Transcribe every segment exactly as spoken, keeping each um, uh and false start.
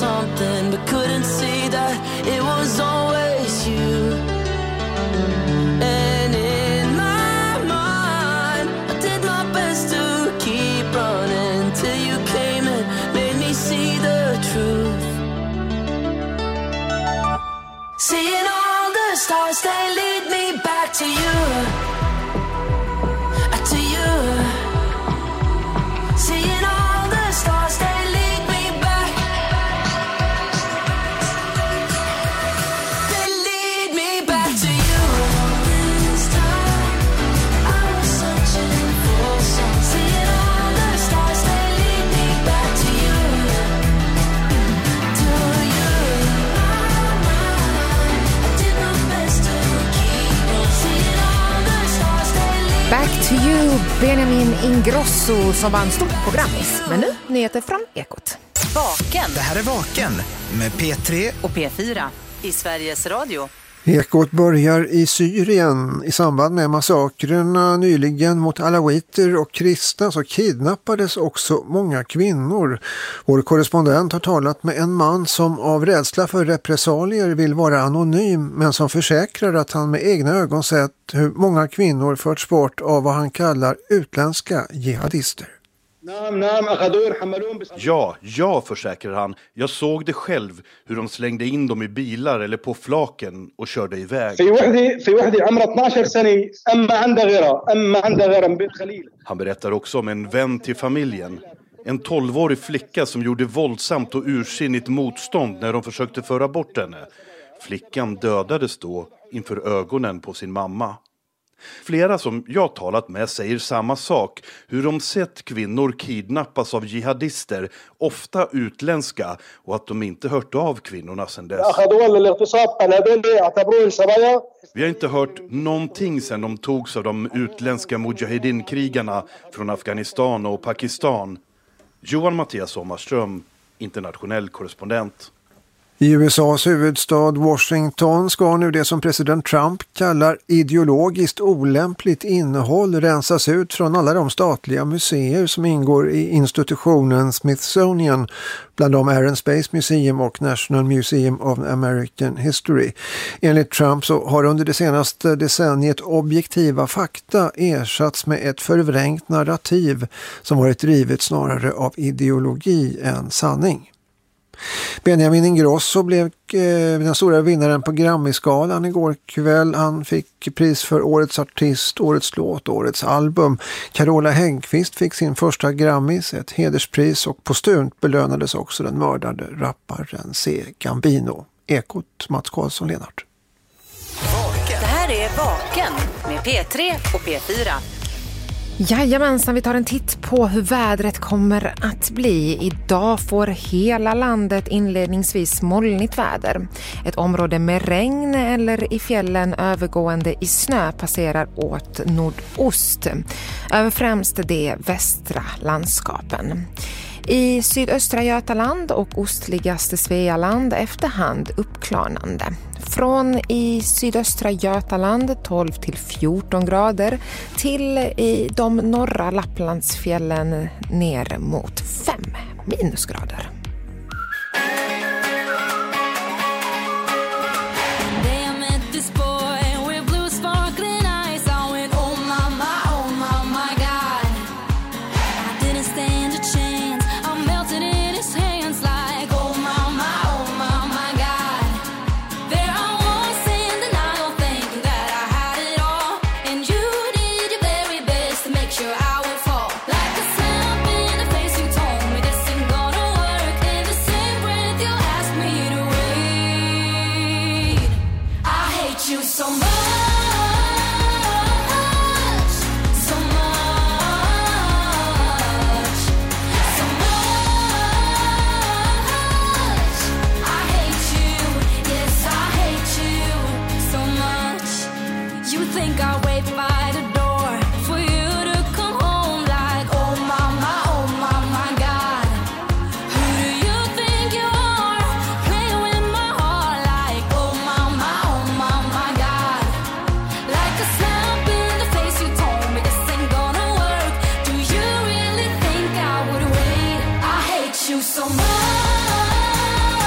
something but couldn't see that it was always you. And in my mind I did my best to keep running till you came and made me see the truth. Seeing all the stars, they lead me back to you, to you. Seeing all the stars, they lead me back. They lead me back to you. This time I was searching for some. Seeing all the stars, they lead me back to you, to you. I did my best to keep on. Seeing all the stars, they lead. Back to you, Benjamin Ingrosso som vann stort på Grammis. Men nu, nyheter från Ekot. Vaken. Det här är Vaken med P tre Och P fyra i Sveriges Radio. Ekot börjar i Syrien. I samband med massakrerna nyligen mot alawiter och kristna så kidnappades också många kvinnor. Vår korrespondent har talat med en man som av rädsla för repressalier vill vara anonym, men som försäkrar att han med egna ögon sett hur många kvinnor förts bort av vad han kallar utländska jihadister. Ja, jag försäkrar han. Jag såg det själv, hur de slängde in dem i bilar eller på flaken och körde iväg. Han berättar också om en vän till familjen. En tolvårig flicka som gjorde våldsamt och ursinnigt motstånd när de försökte föra bort henne. Flickan dödades då inför ögonen på sin mamma. Flera som jag talat med säger samma sak, hur de sett kvinnor kidnappas av jihadister, ofta utländska, och att de inte hört av kvinnorna sedan dess. Vi har inte hört någonting sedan de togs av de utländska mujahedin-krigarna från Afghanistan och Pakistan. Johan Mattias Sommarström, internationell korrespondent. I U S A:s huvudstad Washington ska nu det som president Trump kallar ideologiskt olämpligt innehåll rensas ut från alla de statliga museer som ingår i institutionen Smithsonian, bland dem Air and Space Museum och National Museum of American History. Enligt Trump så har under det senaste decenniet objektiva fakta ersatts med ett förvrängt narrativ som varit drivet snarare av ideologi än sanning. Benjamin Ingrosso blev eh, den stora vinnaren på Grammy-skalan igår kväll. Han fick pris för årets artist, årets låt, årets album. Carola Häggkvist fick sin första Grammys, ett hederspris, och postumt belönades också den mördade rapparen C. Gambino. Ekot, Mats Karlsson, Lenart. Det här är Vaken med P tre och P fyra. Jajamensan, vi tar en titt på hur vädret kommer att bli. Idag får hela landet inledningsvis molnigt väder. Ett område med regn eller i fjällen övergående i snö passerar åt nordost. Över främst de västra landskapen. I sydöstra Götaland och ostligaste Svealand efterhand uppklarnande. Från i sydöstra Götaland tolv till fjorton grader till i de norra Lapplandsfjällen ner mot fem minusgrader. So much.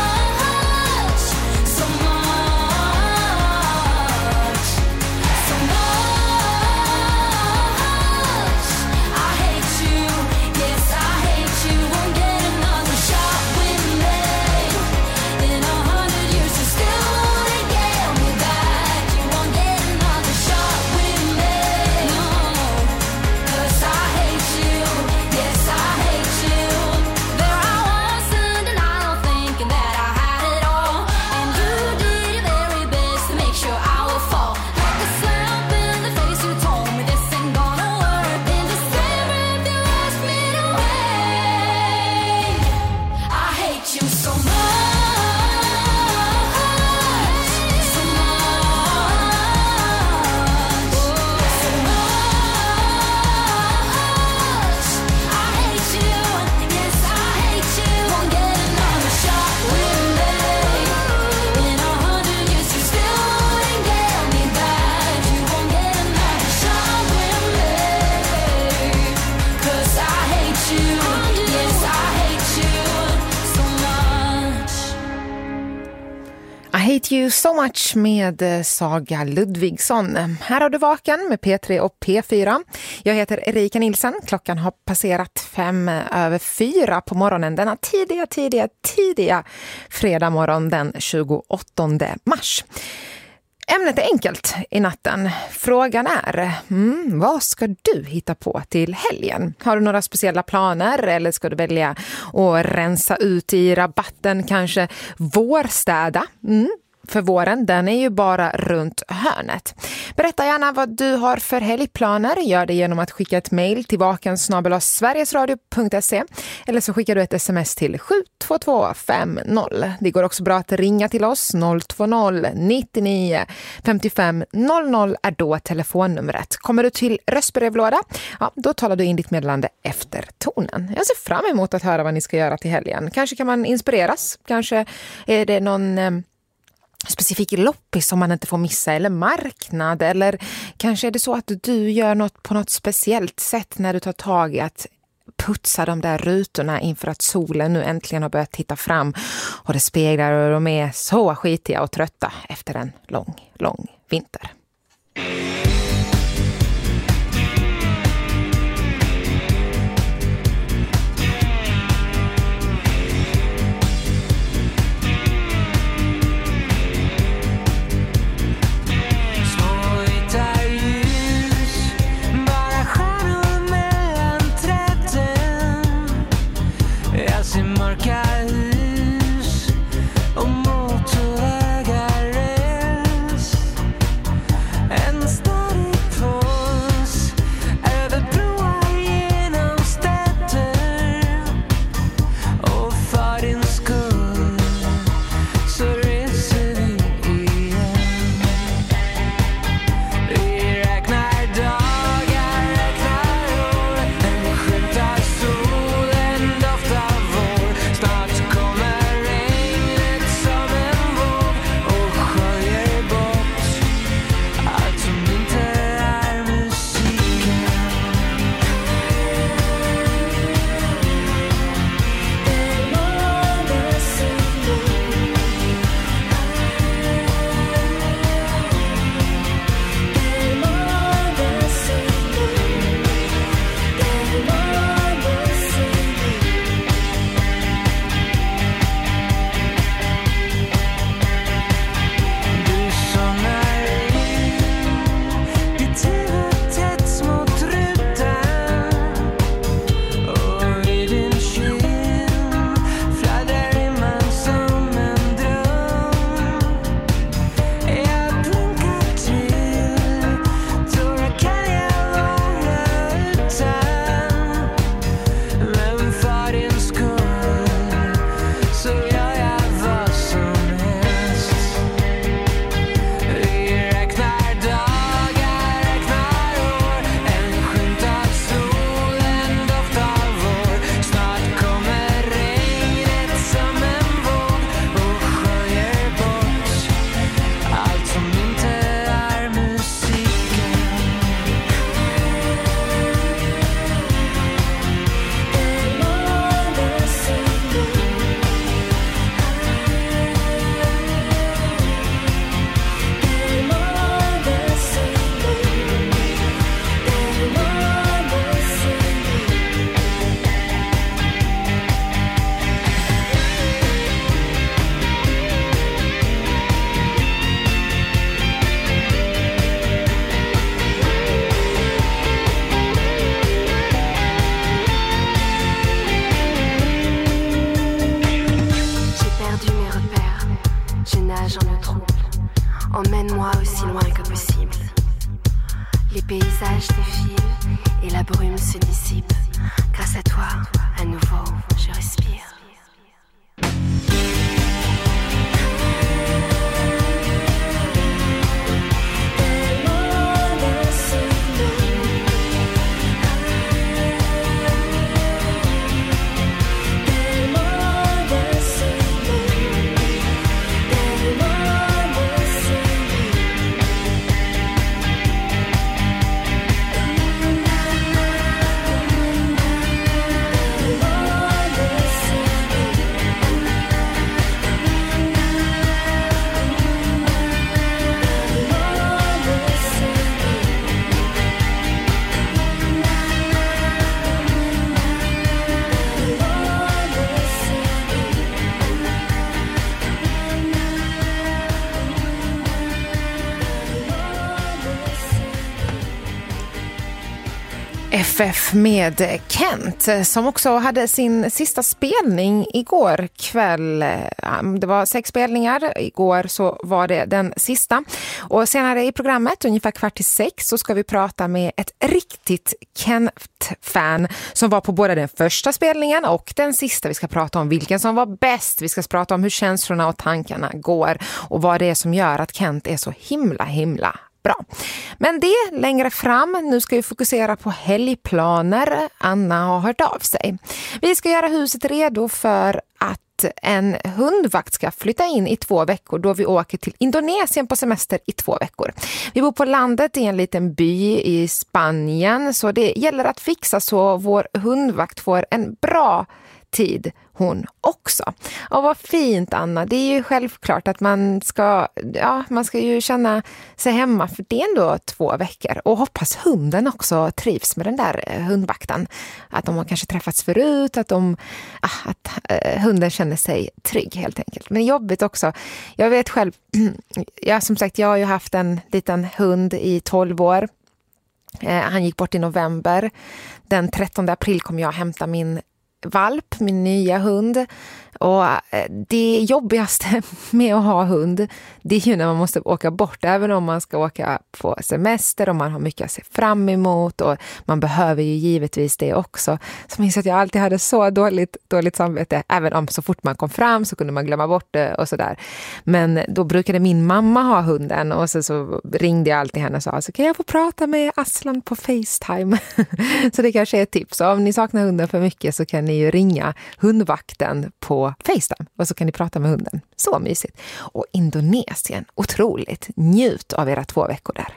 Hate You So Much med Saga Ludvigsson. Här har du Vaken med P tre och P fyra. Jag heter Erika Nilsson. Klockan har passerat fem över fyra på morgonen denna tidiga, tidiga, tidiga fredag morgon den tjugoåttonde mars. Ämnet är enkelt i natten. Frågan är, mm, vad ska du hitta på till helgen? Har du några speciella planer eller ska du välja att rensa ut i rabatten, kanske vårstäda? Mm. För våren, den är ju bara runt hörnet. Berätta gärna vad du har för helgplaner. Gör det genom att skicka ett mejl till vaken snabel-a sverigesradio punkt se eller så skickar du ett sms till sju två två fem noll. Det går också bra att ringa till oss. noll två noll nittionio femtiofem noll noll är då telefonnumret. Kommer du till röstbrevlåda, ja, då talar du in ditt meddelande efter tonen. Jag ser fram emot att höra vad ni ska göra till helgen. Kanske kan man inspireras. Kanske är det någon Eh, specifik loppis som man inte får missa eller marknad, eller kanske är det så att du gör något på något speciellt sätt när du tar tag i att putsa de där rutorna inför att solen nu äntligen har börjat titta fram och det speglar och de är så skitiga och trötta efter en lång, lång vinter. Emmène-moi aussi loin que possible. Les paysages défilent et la brume se dissipe. Grâce à toi, à nouveau, je respire. Say F F med Kent som också hade sin sista spelning igår kväll. Det var sex spelningar, igår så var det den sista. Och senare i programmet, ungefär kvart till sex, så ska vi prata med ett riktigt Kent-fan som var på både den första spelningen och den sista. Vi ska prata om vilken som var bäst. Vi ska prata om hur känslorna och tankarna går och vad det är som gör att Kent är så himla himla bra. Men det längre fram. Nu ska vi fokusera på helgplaner. Anna har hört av sig. Vi ska göra huset redo för att en hundvakt ska flytta in i två veckor då vi åker till Indonesien på semester i två veckor. Vi bor på landet i en liten by i Spanien, så det gäller att fixa så vår hundvakt får en bra tid hon också. Och vad fint, Anna. Det är ju självklart att man ska, ja, man ska ju känna sig hemma, för det är ändå två veckor. Och hoppas hunden också trivs med den där hundvakten. Att de har kanske träffats förut, att, de, att äh, hunden känner sig trygg helt enkelt. Men jobbigt också. Jag vet själv, ja, som sagt, jag har ju haft en liten hund i tolv år. Eh, han gick bort i november. Den trettonde april kom jag hämta min valp, min nya hund. Och det jobbigaste med att ha hund, det är ju när man måste åka bort, även om man ska åka på semester och man har mycket att se fram emot, och man behöver ju givetvis det också. Så minns att jag alltid hade så dåligt, dåligt samvete, även om så fort man kom fram så kunde man glömma bort det och sådär. Men då brukade min mamma ha hunden, och så, så ringde jag alltid henne och sa, så kan jag få prata med Aslan på FaceTime? Så det kanske är ett tips. Så om ni saknar hunden för mycket så kan ni ju ringa hundvakten på FaceTime och så kan ni prata med hunden. Så mysigt. Och Indonesien, otroligt. Njut av era två veckor där.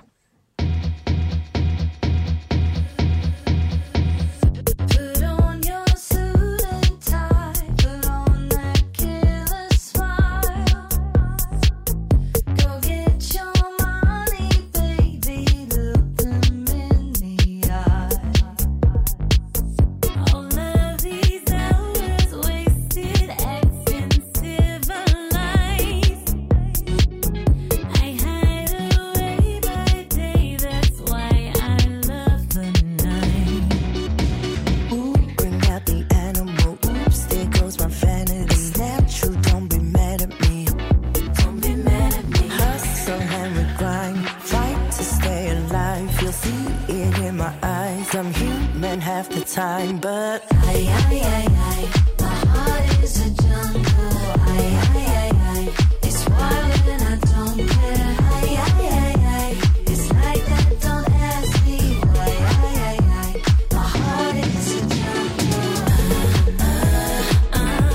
Time, but I, I, I, I, my heart is a jungle. I, I, I, I, it's wild and I don't care. I, I, I, I, it's like that. Don't ask me why. I, I, I, my heart is a jungle. Uh, uh,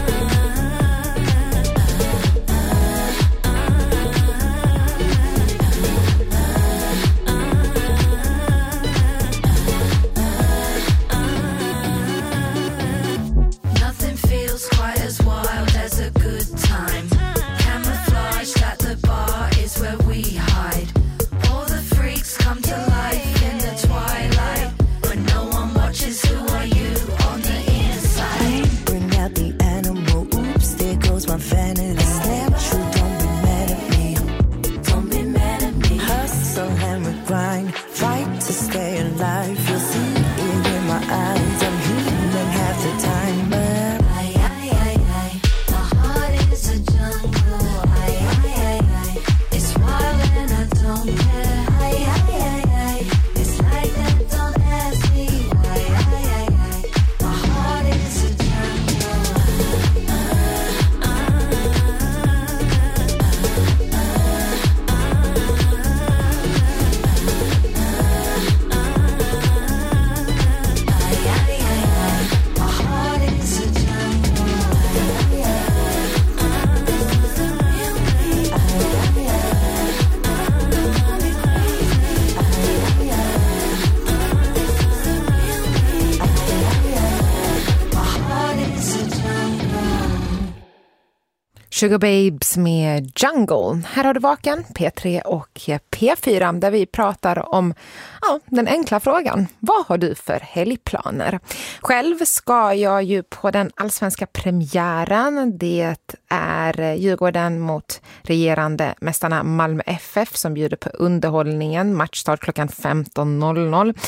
Sugar Babes med Jungle. Här har du Vaken, P tre och P fyra, där vi pratar om ja, den enkla frågan. Vad har du för helgplaner? Själv ska jag ju på den allsvenska premiären. Det är Djurgården mot regerande mästarna Malmö F F som bjuder på underhållningen. Matchstart klockan femton noll noll.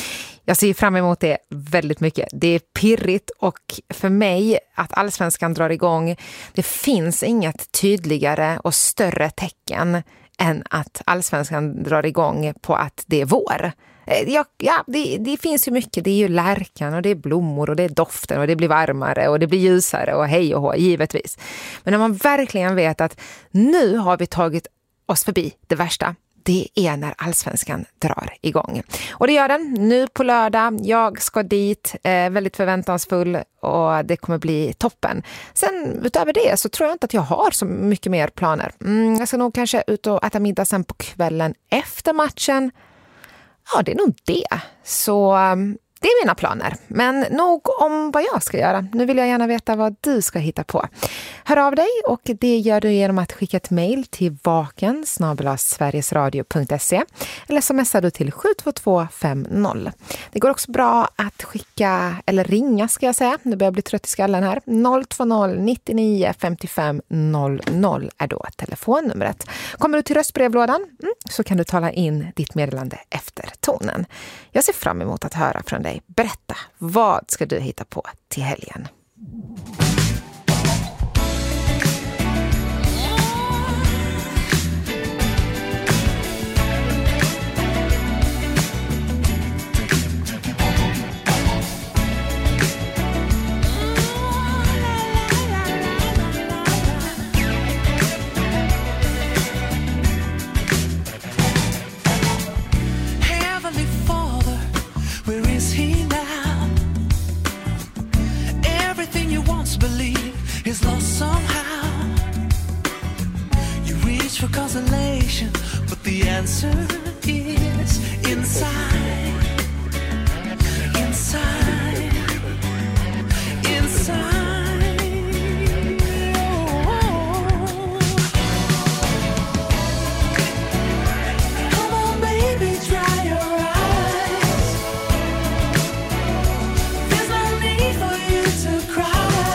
Jag ser fram emot det väldigt mycket. Det är pirrigt och för mig att Allsvenskan drar igång, det finns inget tydligare och större tecken än att Allsvenskan drar igång på att det är vår. Ja, ja det, det finns ju mycket. Det är ju lärkan och det är blommor och det är doften och det blir varmare och det blir ljusare och hej och hå, givetvis. Men när man verkligen vet att nu har vi tagit oss förbi det värsta, det är när Allsvenskan drar igång. Och det gör den nu på lördag. Jag ska dit, eh, väldigt förväntansfull och det kommer bli toppen. Sen utöver det så tror jag inte att jag har så mycket mer planer. Mm, jag ska nog kanske ut och äta middag sen på kvällen efter matchen. Ja, det är nog det. Så um, det är mina planer. Men nog om vad jag ska göra. Nu vill jag gärna veta vad du ska hitta på. Hör av dig och det gör du genom att skicka ett mejl till vaken snabel-a sverigesradio punkt se eller smsar du till sju två två fem noll. Det går också bra att skicka, eller ringa ska jag säga. Nu börjar jag bli trött i skallen här. noll två noll nittionio femtiofem noll noll är då telefonnumret. Kommer du till röstbrevlådan mm, så kan du tala in ditt meddelande efter tonen. Jag ser fram emot att höra från dig. Berätta, vad ska du hitta på till helgen? Is lost somehow. You reach for consolation, but the answer is inside, inside, inside. Oh. Come on, baby, dry your eyes. There's no need for you to cry.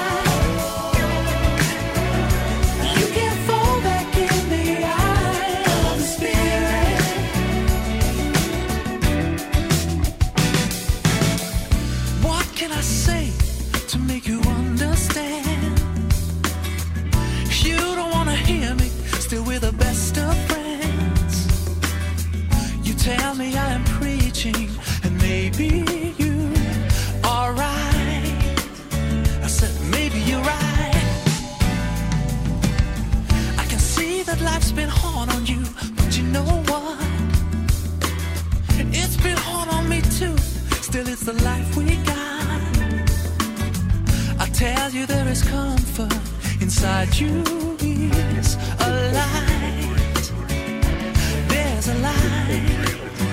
Tell me I am preaching, and maybe you are right. I said maybe you're right. I can see that life's been hard on you, but you know what? It's been hard on me too. Still it's the life we got. I tell you there is comfort inside you. Is a light. There's a light.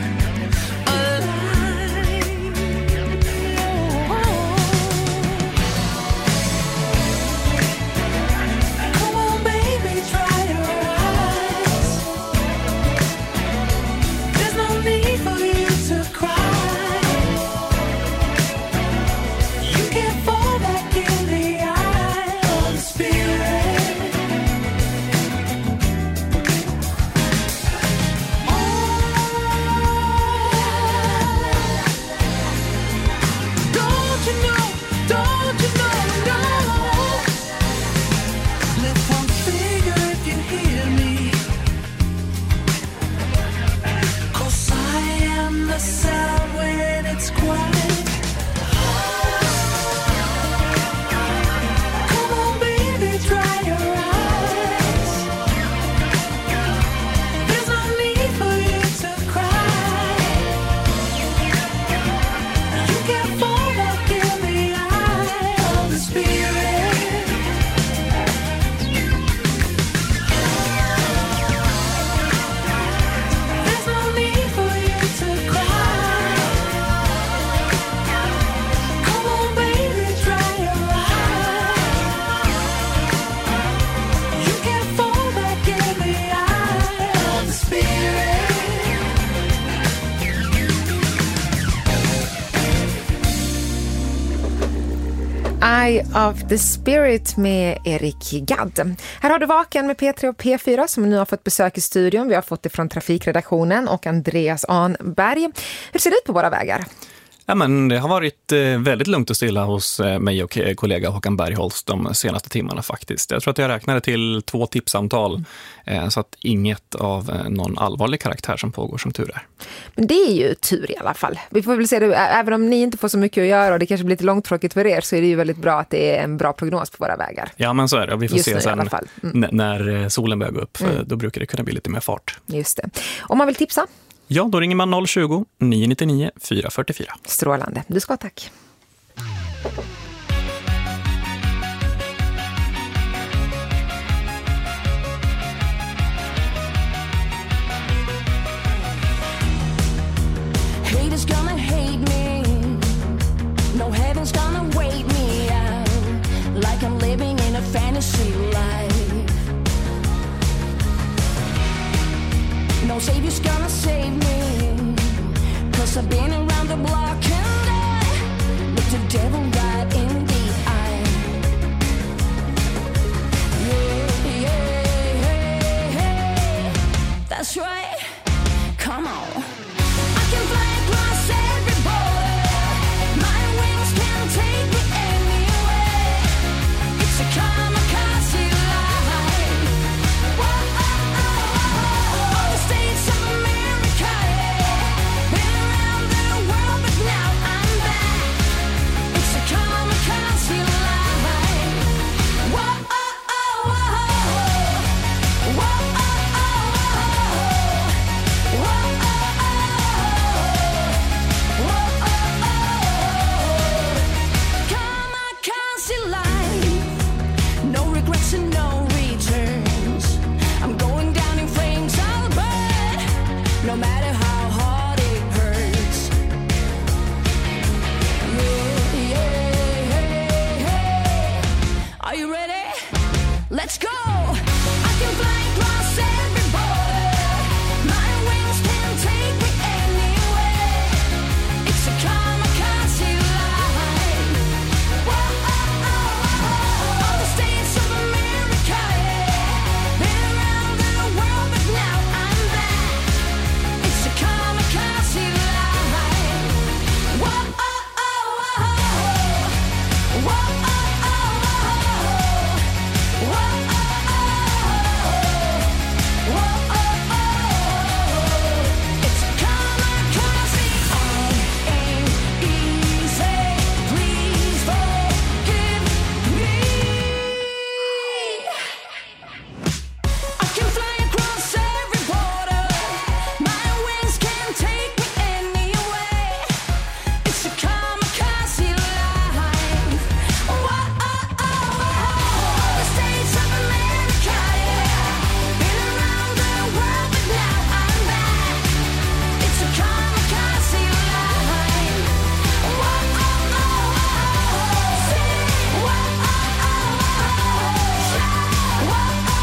Eye of the Spirit med Erik Gadd. Här har du Vaken med P tre och P fyra som nu har fått besök i studion. Vi har fått det från trafikredaktionen och Andreas Anberg. Hur ser det ut på våra vägar? Ja, men det har varit väldigt lugnt och stilla hos mig och kollega Håkan Bergholtz de senaste timmarna faktiskt. Jag tror att jag räknade till två tipsamtal, så att inget av någon allvarlig karaktär som pågår, som tur är. Men det är ju tur i alla fall. Vi får väl se det, även om ni inte får så mycket att göra och det kanske blir lite långtråkigt för er, så är det ju väldigt bra att det är en bra prognos på våra vägar. Ja, men så är det. Vi får Just se nu, sen i alla fall. Mm. n- när solen börjar gå upp. Mm. Då brukar det kunna bli lite mer fart. Just det. Om man vill tipsa? Ja, då ringer man noll tjugo, nio nio nio, fyra fyra fyra. Strålande. Du ska tack. Haters gonna hate me. No heaven's gonna wait me out. Like I'm living in a fantasy life. No savior's gonna save me. Cause I've been around the block and I look the devil right in the eye. Yeah, yeah, yeah, yeah. That's right. Come on. I can fly across every border. My wings can take me anywhere. It's a kamikaze life. Whoa, oh, oh, oh. All the states of America, yeah. Been around the world, but now I'm back. It's a kamikaze life. Whoa, oh, oh, oh. Whoa, oh, oh, oh. Whoa, oh, kamikaze life, no regrets and no returns. I'm going down in flames, I'll burn, no matter how hard it hurts. Yeah, yeah, yeah, yeah. Are you ready? Let's go! I can fly across every border. My wings can take me anywhere. It's a kamikaze life. Whoa, oh, oh, oh. All the states of America, yeah. Been around the world, but now I'm back. It's a kamikaze life. Whoa, oh, oh, oh. Whoa, oh, oh, oh. Whoa, oh, oh. Whoa, oh, oh. It's a kamikaze. I ain't easy. Please forgive me. I can fly across every border. My wings can take me anywhere. It's a kamikaze life. Whoa, oh, oh, oh. The states of America, yeah. Been around the world, but now I'm back. It's a kamikaze life. Whoa, oh, oh, oh. Whoa, oh, oh, oh. Whoa, oh, oh,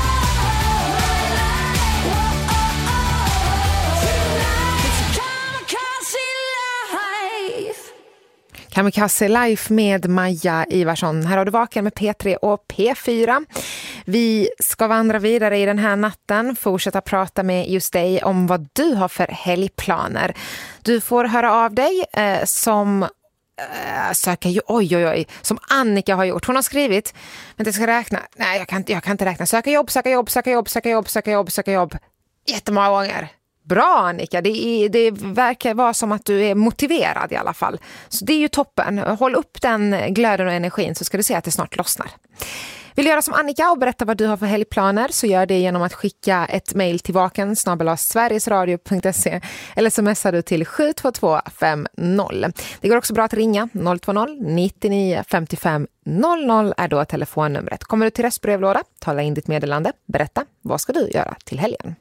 oh. It's a kamikaze life. Kamikaze Life med Maja Ivarsson. Här har du Vaken med P tre och P fyra. Vi ska vandra vidare i den här natten, fortsätta prata med just dig om vad du har för helgplaner. Du får höra av dig eh, som eh, söker ju, oj oj oj, som Annika har gjort. Hon har skrivit, men jag ska räkna. Nej, jag kan inte, jag kan inte räkna. Söka jobb, söka jobb, söka jobb, söka jobb, söka jobb, söka jobb. Jättemånga gånger. Bra Annika, det, är, det verkar vara som att du är motiverad i alla fall. Så det är ju toppen. Håll upp den glöden och energin så ska du se att det snart lossnar. Vill du göra som Annika och berätta vad du har för helgplaner, så gör det genom att skicka ett mejl till vaken snabel-a sverigesradio punkt se eller smsar du till sju två två fem noll. Det går också bra att ringa. noll två noll nio nio fem fem noll noll är då telefonnumret. Kommer du till röstbrevlåda, tala in ditt meddelande, berätta vad ska du göra till helgen.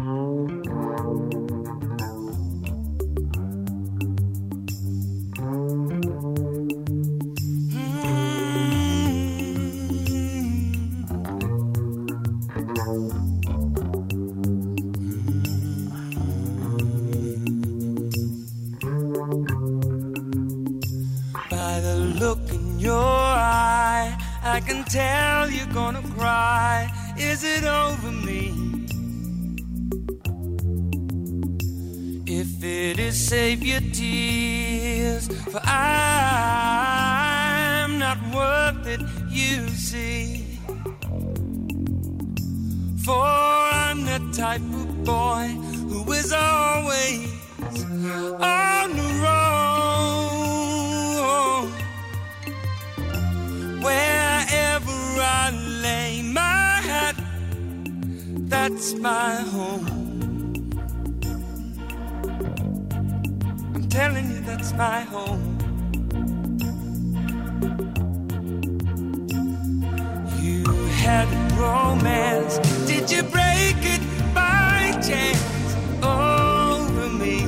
By the look in your eye, I can tell you're gonna cry. Is it over me? If it is, save your tears. tears, for I'm not worth it, you see. For I'm the type of boy who is always on the road. Wherever I lay my hat, that's my home. I'm telling you, that's my home. You had romance, did you break it by chance over me?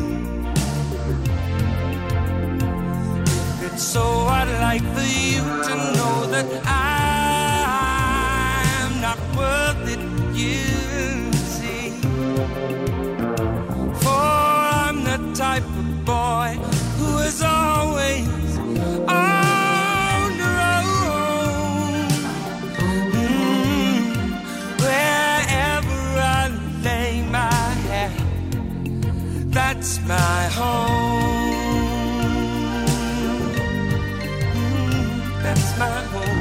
If it's so, I'd like for you to know that I'm not worth it, you see. For I'm the type of boy who is always on the road. Mm, wherever I lay my head, that's my home. Mm, that's my home.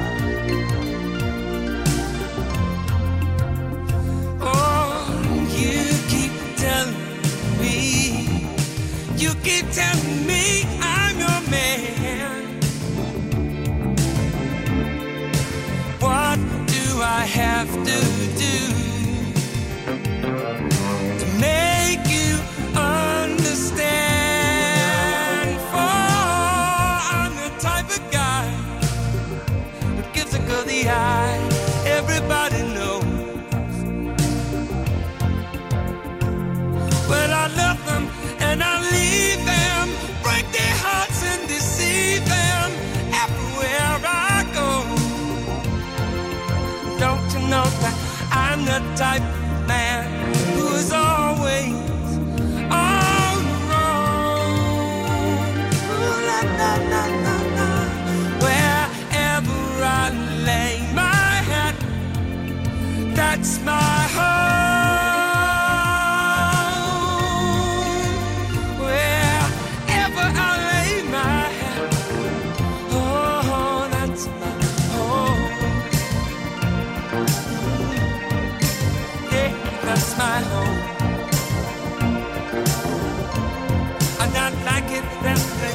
You keep telling me I'm your man. What do I have to do to make you understand? For I'm the type of guy who gives a girl the eye. Everybody knows. Well, I love them and I leave them, break their hearts and deceive them everywhere I go. Don't you know that I'm the type of man who is always on the road? Ooh, la, la, la, la, la. Wherever I lay my hat, that's my home. My home. I not like it that way.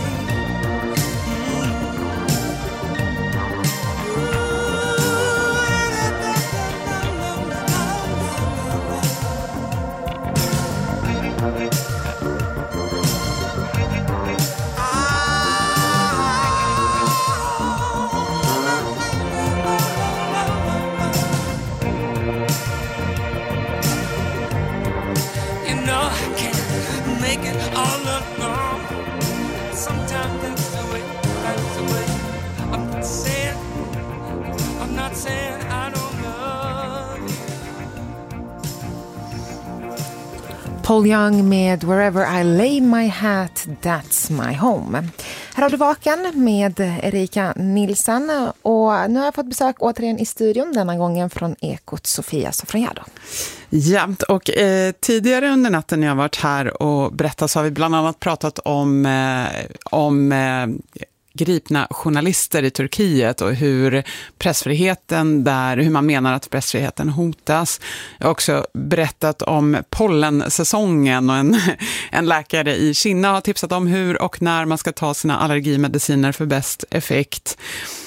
Paul Young med Wherever I Lay My Hat, That's My Home. Här har du Vaken med Erika Nilsson och nu har jag fått besök återigen i studion, denna gången från Ekot Sofia Sofroniado. Ja, och eh, tidigare under natten när jag varit här och berättat så har vi bland annat pratat om, eh, om eh, gripna journalister i Turkiet och hur pressfriheten där, hur man menar att pressfriheten hotas. Jag har också berättat om pollensäsongen och en, en läkare i Kina har tipsat om hur och när man ska ta sina allergimediciner för bäst effekt.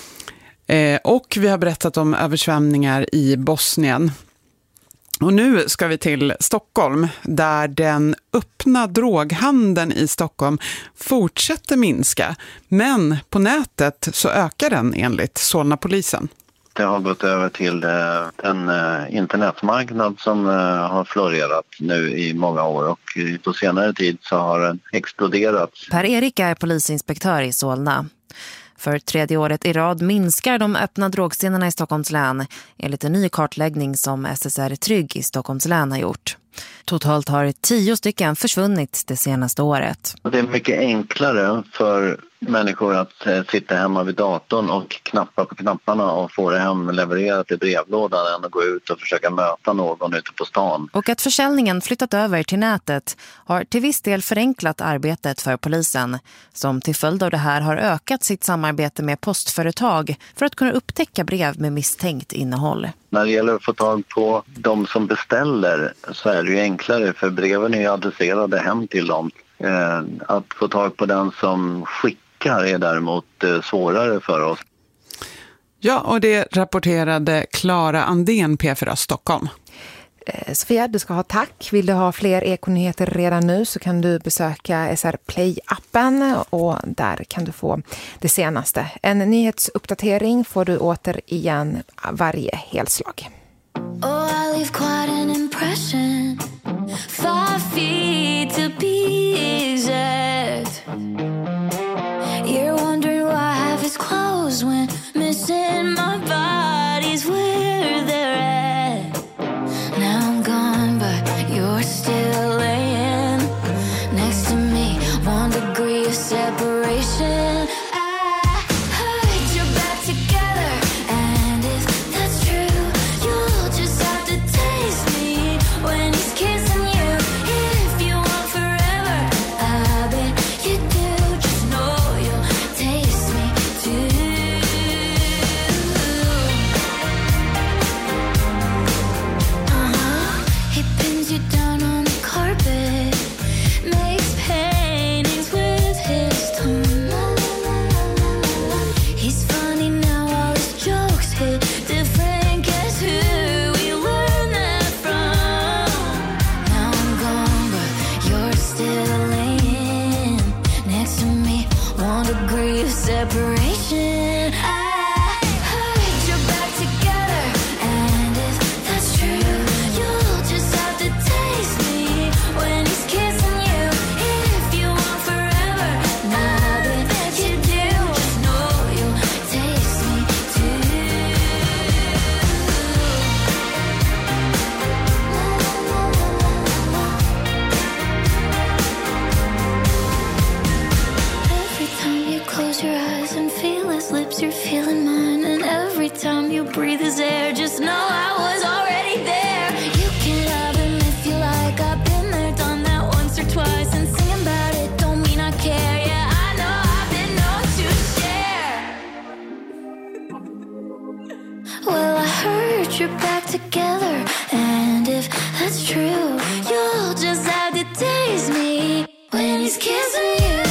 Eh, och vi har berättat om översvämningar i Bosnien. Och nu ska vi till Stockholm där den öppna droghandeln i Stockholm fortsätter minska. Men på nätet så ökar den enligt Solna-polisen. Det har gått över till en internetmarknad som har florerat nu i många år och på senare tid så har den exploderat. Per-Erik är polisinspektör i Solna. För tredje året i rad minskar de öppna drogscenerna i Stockholms län enligt en ny kartläggning som S S R Trygg i Stockholms län har gjort. Totalt har tio stycken försvunnit det senaste året. Det är mycket enklare för människor att eh, sitta hemma vid datorn och knappa på knapparna och få det hem levererat i brevlådan än att gå ut och försöka möta någon ute på stan. Och att försäljningen flyttat över till nätet har till viss del förenklat arbetet för polisen, som till följd av det här har ökat sitt samarbete med postföretag för att kunna upptäcka brev med misstänkt innehåll. När det gäller att få tag på de som beställer så är det ju enklare, för breven är ju adresserade hem till dem. Eh, att få tag på den som skickar är däremot eh, svårare för oss. Ja, och det rapporterade Klara Andén, P fyra Stockholm. Sofia, du ska ha tack. Vill du ha fler ekonyheter redan nu så kan du besöka S R Play-appen och där kan du få det senaste. En nyhetsuppdatering får du återigen varje helslag. Oh, I leave quite an impression. Five feet to be exact. You're wondering why I have his clothes when missing my body's where they're at. Now I'm gone, but you're still laying next to me. One degree of separation. Separation. I heard you're back together, and if that's true, you'll just have to taste me when he's kissing you. If you want forever, now that you do, just know you'll taste me too. Every time you close your eyes and feel his lips, you're feeling mine. And every time you breathe his air, just know I was already there. You can have him if you like. I've been there, done that once or twice. And singing about it don't mean I care. Yeah, I know I've been known to share. Well, I heard you're back together, and if that's true, you'll just have to taste me when he's kissing you.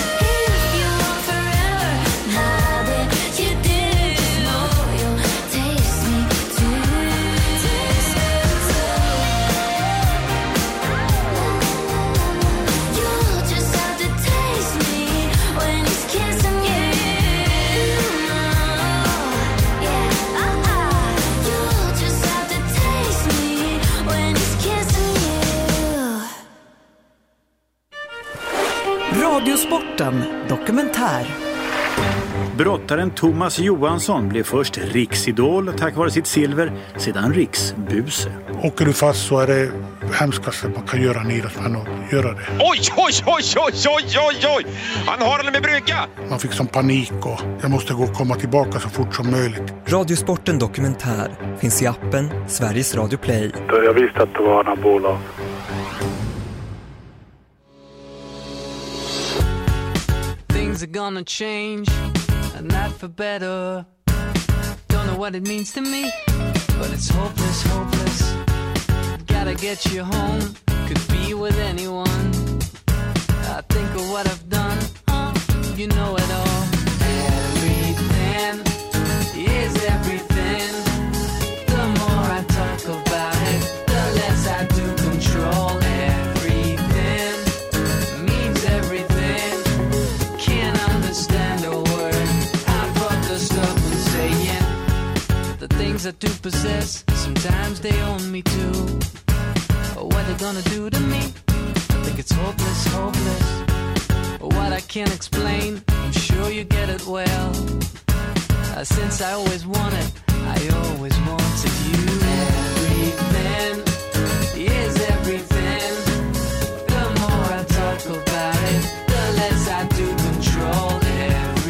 Radiosporten dokumentär. Brottaren Thomas Johansson blev först riksidol tack vare sitt silver, sedan riksbuse. Åker du fast så är det hemskaste man kan göra en idrottsman att göra det. Oj, oj, oj, oj, oj, oj, oj! Han har den med brygga! Man fick som panik och jag måste gå och komma tillbaka så fort som möjligt. Radiosporten dokumentär finns i appen Sveriges Radio Play. Jag visste att det var anabola. Things are gonna change, and not for better. Don't know what it means to me, but it's hopeless, hopeless. Gotta get you home, could be with anyone. I think of what I've done, uh, you know it all. Everything is everything. The more I talk about it, the less I do control. Everything means everything. Can't understand a word I've got the stuff and saying. The things I do possess, sometimes they own me too. What they're gonna do to me, I think it's hopeless, hopeless. What I can't explain, I'm sure you get it well. Uh, since I always wanted, I always wanted you. Everything is everything. The more I talk about it, the less I do control. Everything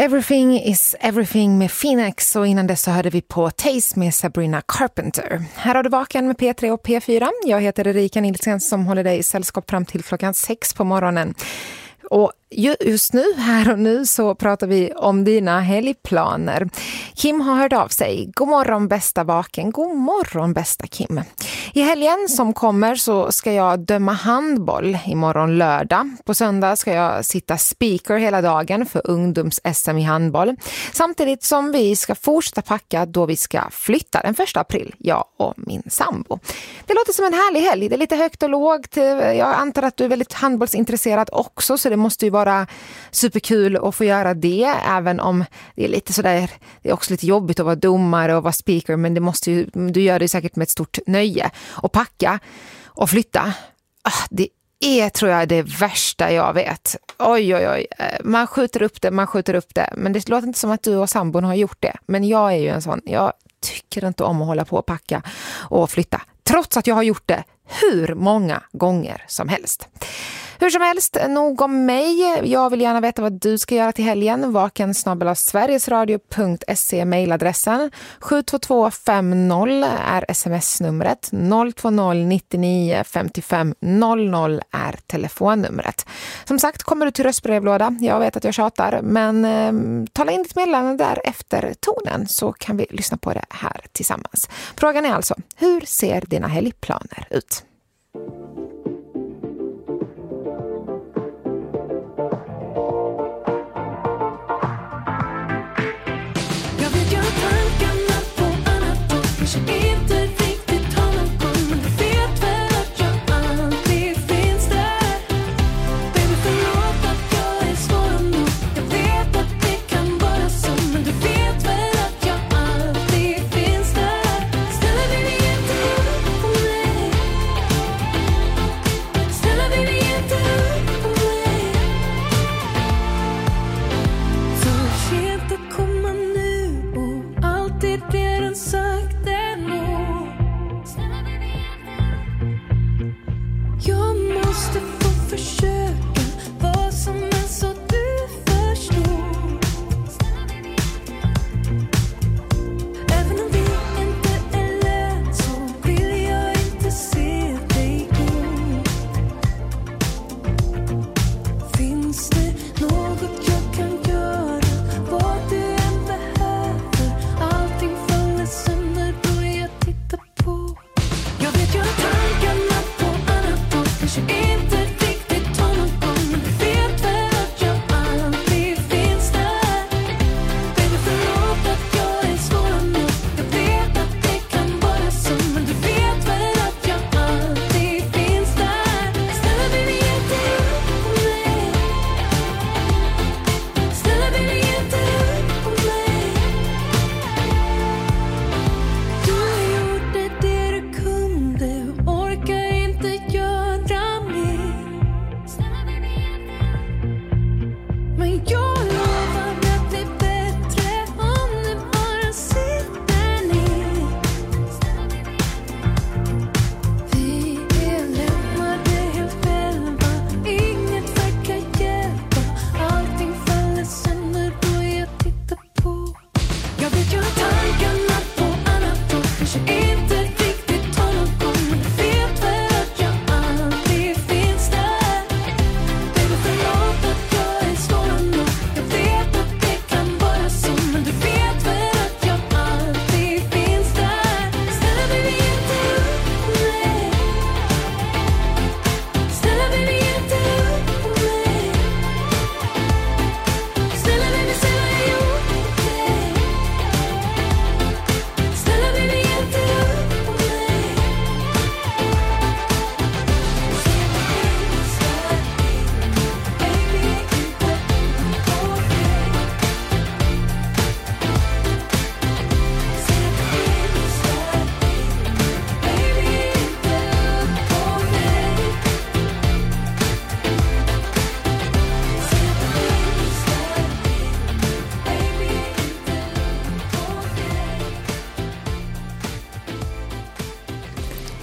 Everything is everything med Phoenix, och innan dess så hörde vi på Taste med Sabrina Carpenter. Här har du Vaken med P tre och P fyra. Jag heter Erika Nilsson som håller dig i sällskap fram till klockan sex på morgonen. Och just nu, här och nu, så pratar vi om dina helgplaner. Kim har hört av sig. God morgon bästa Vaken. God morgon bästa Kim. I helgen som kommer så ska jag döma handboll imorgon lördag. På söndag ska jag sitta speaker hela dagen för ungdoms-S M i handboll. Samtidigt som vi ska fortsätta packa då vi ska flytta den första april, jag och min sambo. Det låter som en härlig helg. Det är lite högt och lågt. Jag antar att du är väldigt handbollsintresserad också, så det måste ju vara superkul att få göra det, även om det är lite sådär, det är också lite jobbigt att vara domare och vara speaker, men det måste ju, du gör det säkert med ett stort nöje. Och packa och flytta, det är, tror jag, det värsta jag vet. Oj, oj, oj. Man skjuter upp det, man skjuter upp det. Men det låter inte som att du och sambon har gjort det. Men jag är ju en sån, jag tycker inte om att hålla på och packa och flytta. Trots att jag har gjort det hur många gånger som helst. Hur som helst, nog om mig. Jag vill gärna veta vad du ska göra till helgen. Vaken snabel-a sverigesradio punkt se mejladressen. sju två två fem noll är sms-numret. noll två noll nio nio fem fem noll noll är telefonnumret. Som sagt, kommer du till röstbrevlåda. Jag vet att jag tjatar, men eh, tala in ditt meddelande där efter tonen, så kan vi lyssna på det här tillsammans. Frågan är alltså, hur ser dina helgplaner ut?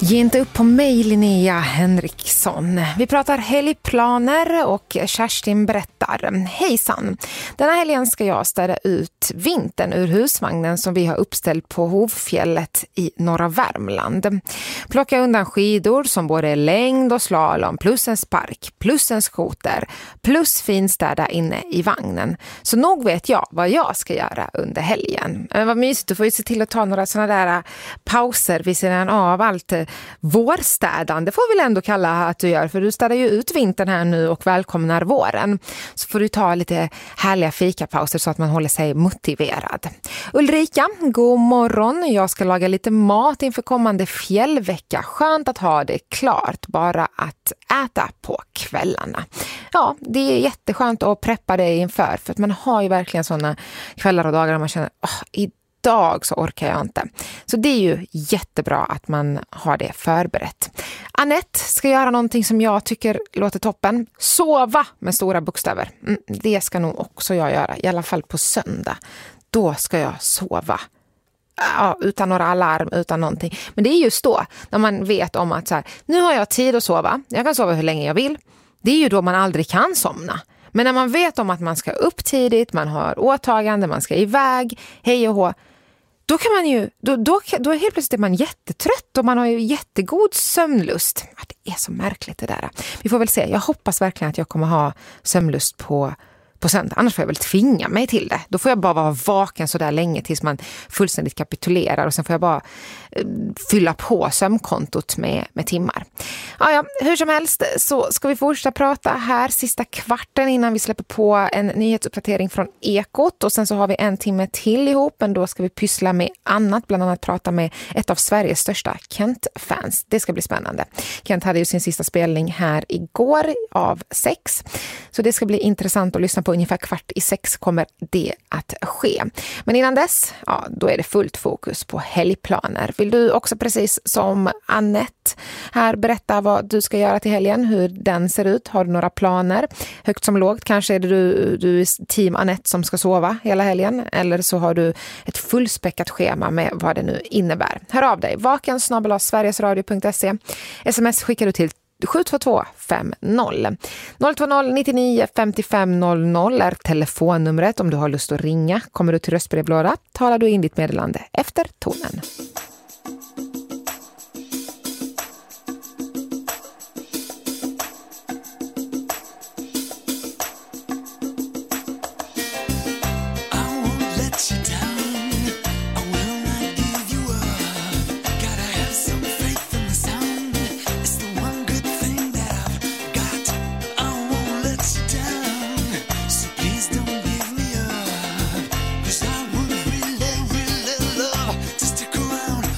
Ge inte upp på mig, Linnea Henriksson. Vi pratar helgplaner och Kerstin berättar. Hejsan, denna helgen ska jag städa ut vintern ur husvagnen som vi har uppställt på Hovfjället i norra Värmland. Plocka undan skidor som både är längd och slalom, plus en spark, plus en skoter, plus finstäda inne i vagnen. Så nog vet jag vad jag ska göra under helgen. Men vad mysigt, du får ju se till att ta några sådana där pauser vid sidan av allt vårstädan. Det får vi väl ändå kalla att du gör, för du städar ju ut vintern här nu och välkomnar våren. Så får du ta lite härliga fikapauser så att man håller sig motiverad. Ulrika, god morgon. Jag ska laga lite mat inför kommande fjällvecka. Skönt att ha det klart, bara att äta på kvällarna. Ja, det är jätteskönt att preppa det inför, för att man har ju verkligen sådana kvällar och dagar där man känner, åh, i dag så orkar jag inte. Så det är ju jättebra att man har det förberett. Anette ska göra någonting som jag tycker låter toppen. Sova med stora bokstäver. Mm, det ska nog också jag göra, i alla fall på söndag. Då ska jag sova. Ja, utan några alarm, utan någonting. Men det är just då, när man vet om att så här, nu har jag tid att sova. Jag kan sova hur länge jag vill. Det är ju då man aldrig kan somna. Men när man vet om att man ska upp tidigt, man har åtagande, man ska iväg, hej och hå, då kan man ju, då, då, då helt plötsligt är man jättetrött och man har ju jättegod sömnlust. Det är så märkligt det där. Vi får väl se, jag hoppas verkligen att jag kommer ha sömnlust på på söndag. Annars får jag väl tvinga mig till det. Då får jag bara vara vaken så där länge tills man fullständigt kapitulerar, och sen får jag bara eh, fylla på sömnkontot med, med timmar. Ja, ja, hur som helst så ska vi fortsätta prata här sista kvarten innan vi släpper på en nyhetsuppdatering från Ekot, och sen så har vi en timme till ihop, men då ska vi pyssla med annat, bland annat prata med ett av Sveriges största Kent-fans. Det ska bli spännande. Kent hade ju sin sista spelning här igår av sex, så det ska bli intressant att lyssna på. Ungefär kvart i sex kommer det att ske. Men innan dess, ja, då är det fullt fokus på helgplaner. Vill du också, precis som Anette här, berätta vad du ska göra till helgen, hur den ser ut? Har du några planer? Högt som lågt, kanske är det du, du är team Anette som ska sova hela helgen, eller så har du ett fullspäckat schema med vad det nu innebär. Hör av dig, vaken snabel-a sverigesradio punkt se. Sms skickar du till sju två två fem noll. noll två noll nio nio fem fem noll noll är telefonnumret om du har lust att ringa. Kommer du till röstbrevlåda, talar du in ditt meddelande efter tonen. Just stick around.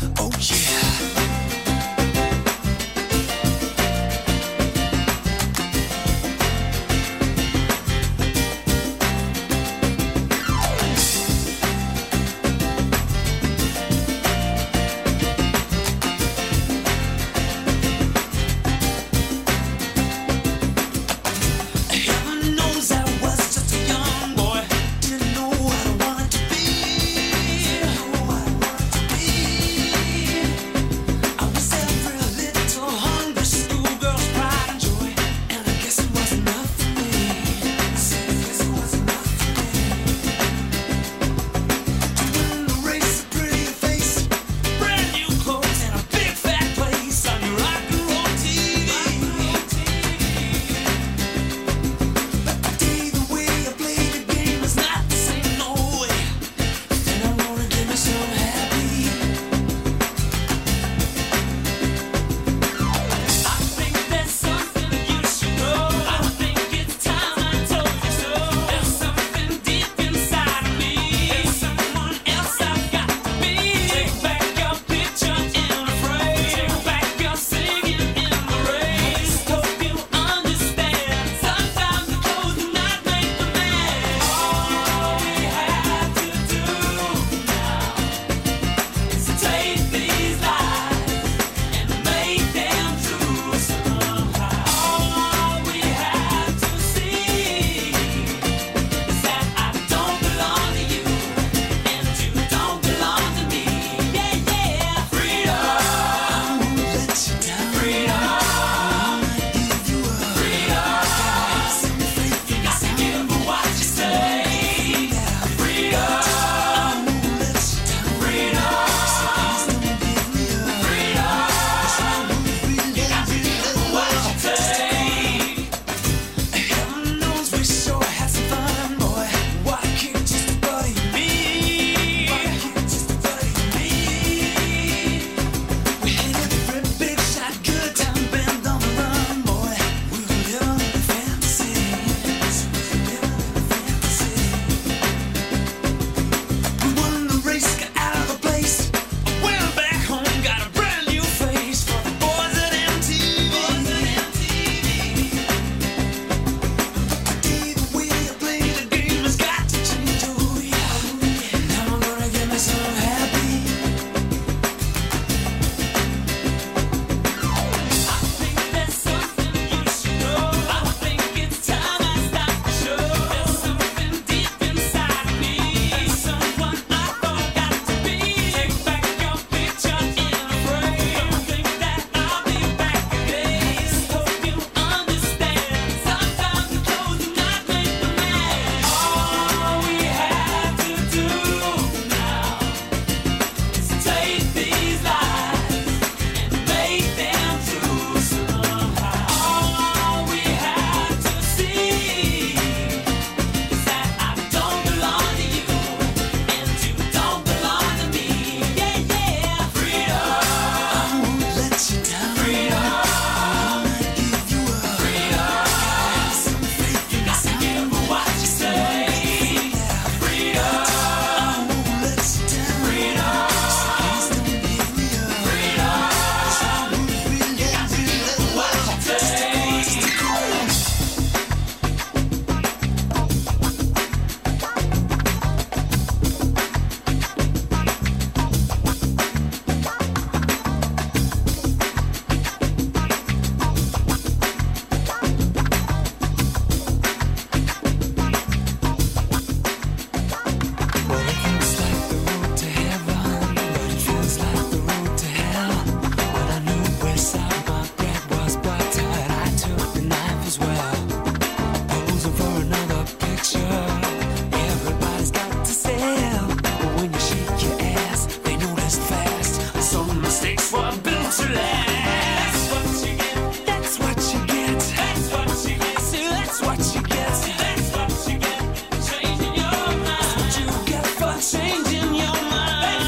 what you get. That's what you get. Changing your mind. That's what you get for changing your mind.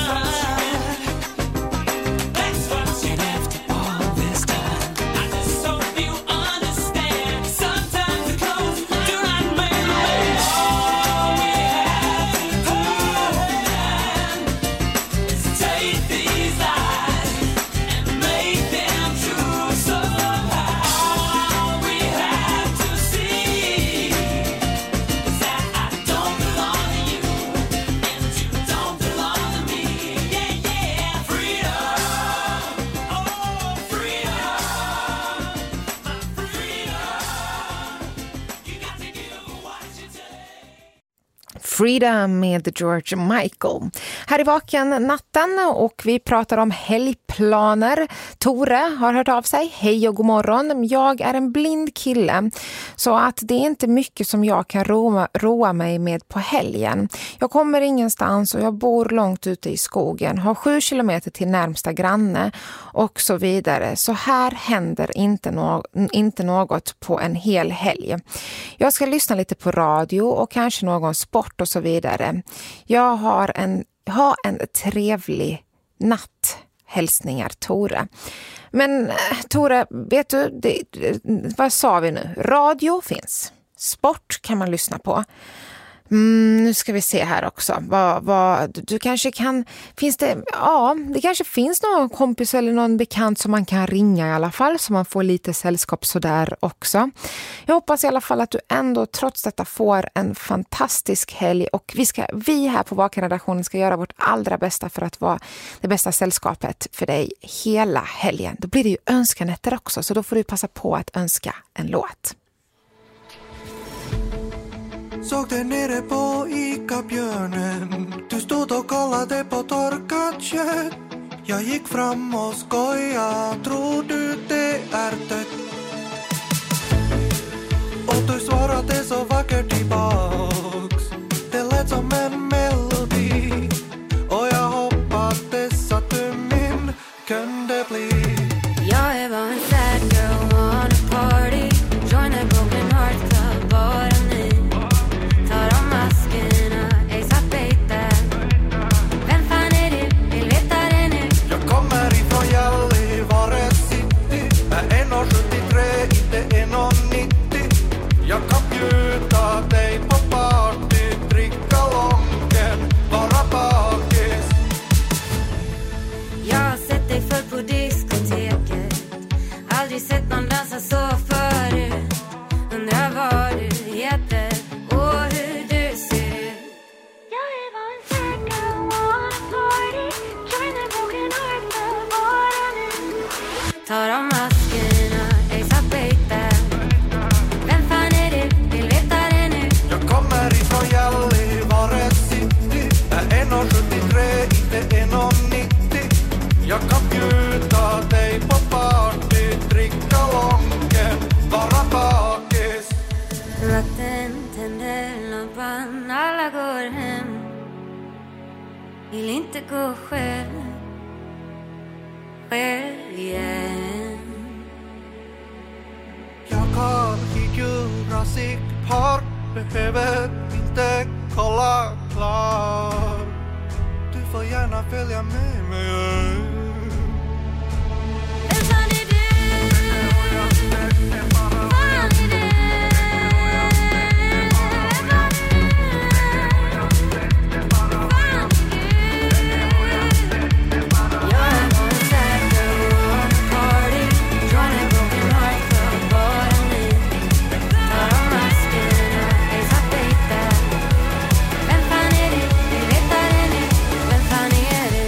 That's what you get. After all this time, I just hope you understand. Sometimes the clothes do not make the man. All we have to do is take these lies and make them true somehow. All we have to see is that I don't belong to you and you don't belong to me. Yeah, yeah, freedom. Oh, freedom. My freedom. You got to give what you take. Freedom med George Michael. Här i Vaken natten och vi pratar om helgplaner. Tore har hört av sig. Hej och god morgon. Jag är en blind kille så att det är inte mycket som jag kan roa, roa mig med på helgen. Jag kommer ingenstans och jag bor långt ute i skogen. Har sju kilometer till närmsta granne och så vidare. Så här händer inte, no- inte något på en hel helg. Jag ska lyssna lite på radio och kanske någon sport och så vidare. Jag har en, ha en trevlig natt. Hälsningar Tore. Men Tore, vet du, det, vad sa vi nu? Radio finns. Sport kan man lyssna på. Mm, nu ska vi se här också. Vad, vad, du, du kanske kan... Finns det... Ja, det kanske finns någon kompis eller någon bekant som man kan ringa i alla fall. Så man får lite sällskap sådär också. Jag hoppas i alla fall att du ändå trots detta får en fantastisk helg. Och vi, ska, vi här på Vakenredaktionen ska göra vårt allra bästa för att vara det bästa sällskapet för dig hela helgen. Då blir det ju önskanätter också. Så då får du passa på att önska en låt. Såg dig nere på Ica-björnen. Du stod och kollade på torkat kött. Jag gick fram och skoja. Tror du det är dött? Och du svarade så vackert tillbaks. Det lät som en melodi. Och jag hoppades att du min kunde bli. Jag är bara en sad girl on a party. Join a broken heart club, bara ni. Tar av maskerna, ej satt bejta. Vem fan är du? Vill veta det nu. Jag kommer ifrån Gällivare city. Är en komma sjuttiotre, inte en komma nittio. Jag kan bjuda dig på party. Dricka lången, vara bakis. Jag har sett dig förr på diskoteket. Aldrig sett någon dansa så förut. Undrar vad du heter och hur du ser ut. Jag är bara en sad girl on a party. Join a broken heart club, bara nu. Tar av maskerna, ej satt bejta. Vem fan är du? Vill veta det nu. Jag kommer ifrån Gällivare city. Är en komma sjuttiotre, inte en komma nittio. Jag kan bjuda dig på party. Dricka lången, vara bakis. Vatten tänder lampan, alla går hem. Vill inte gå själv, själv igen. Jag har i Jurassic Park. Behöver inte kolla klart. Du får gärna följa med mig. Vem fan är du? Fan är du? Jag är bara en sad girl on a party. Join a broken heart club, bara ni. Tar av maskerna, ej satt bejta. Vem fan är du? Vill veta det nu. Vem fan är du?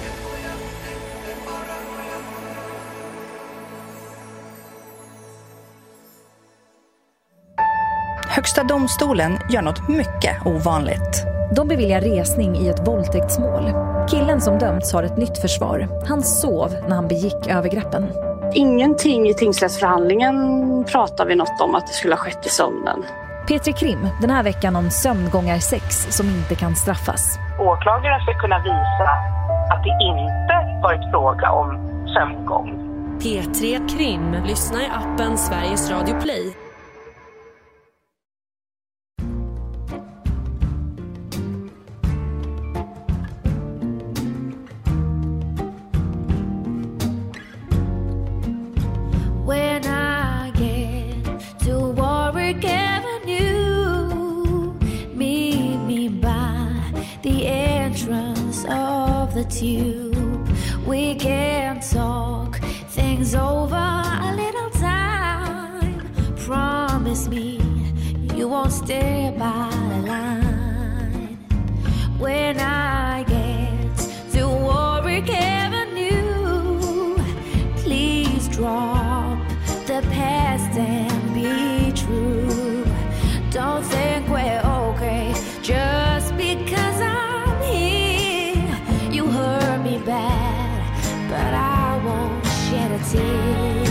Högsta domstolen gör något mycket ovanligt. De beviljar resning i ett våldtäktsmål. Killen som dömts har ett nytt försvar. Han sov när han begick övergreppen. Ingenting i tingsrättsförhandlingen pratar vi något om att det skulle ha skett i sömnen. Petri Krim, den här veckan om sömngångarsex som inte kan straffas. Åklagaren ska kunna visa att det inte varit fråga om sömngång. P tre Krim, lyssna i appen Sveriges Radio Play. Warwick Avenue. Meet me by the entrance of the tube. We can talk things over a little time. Promise me you won't stay by the line. When I get to Warwick Avenue, please drop the past and be true. Don't think we're okay just because I'm here. You hurt me bad, but I won't shed a tear.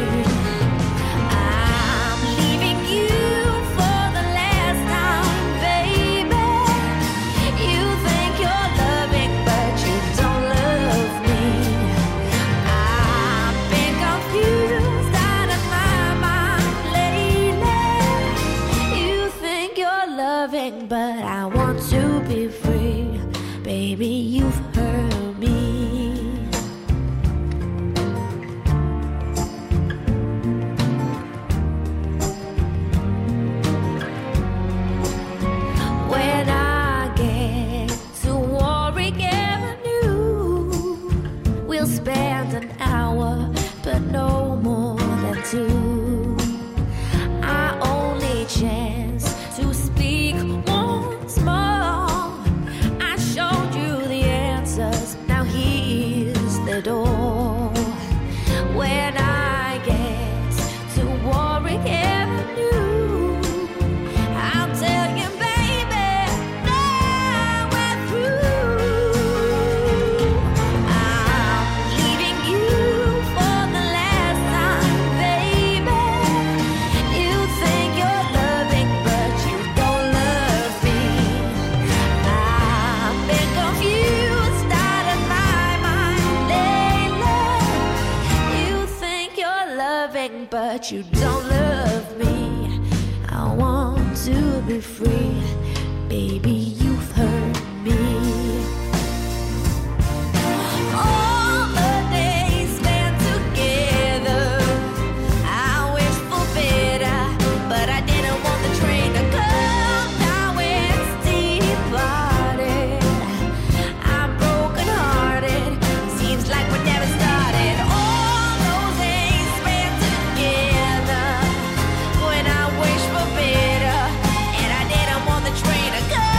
I'm leaving you for the last time, baby. You think you're loving, but you don't love me. I've been confused out of my mind lately. You think you're loving, but I want to be free. Baby, you've hurt me. When I get to Warwick Avenue, we'll spend an hour, but no more than two. Our only chance to speak once more. I showed you the answers, now here's the door. When I get to Warwick Avenue, I'll tell you, baby, now we're through. I'm leaving you for the last time, baby. You think you're loving, but you don't love me. I've been confused out of my mind lately. You think you're loving, but you don't love me. I want to be free, baby, you've hurt me. All the days spent together, I wish for better, but I didn't want the train to come. Now it's departed. I'm broken hearted. Seems like we never started. All those days spent together, when I wish for better, and I didn't want the train to come.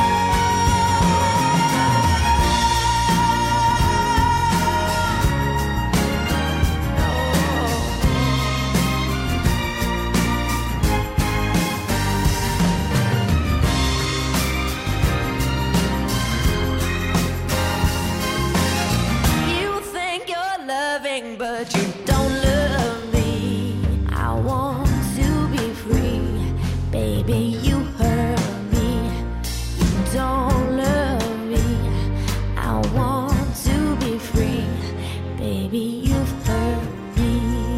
You think you're loving, but you don't love me. I want to be free, baby, you hurt me. You don't love me. I want to be free, baby, you've hurt me.